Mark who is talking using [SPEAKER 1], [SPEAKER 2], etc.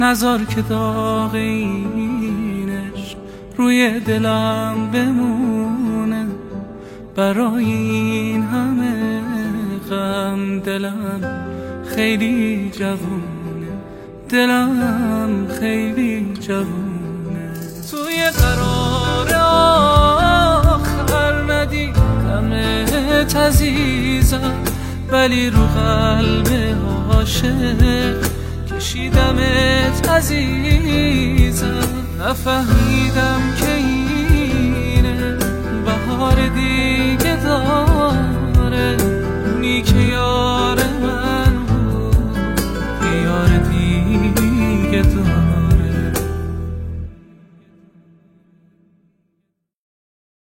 [SPEAKER 1] نذار که داغ اینش روی دلم بمونه. برای این همه غم دلم خیلی جوونه، دلم خیلی جوونه. توی قرار آخر ندیدمت عزیزم، ولی رو قلب عاشق کشیدمت عزیزم. نفهمیدم که اینه بهار دیگه دار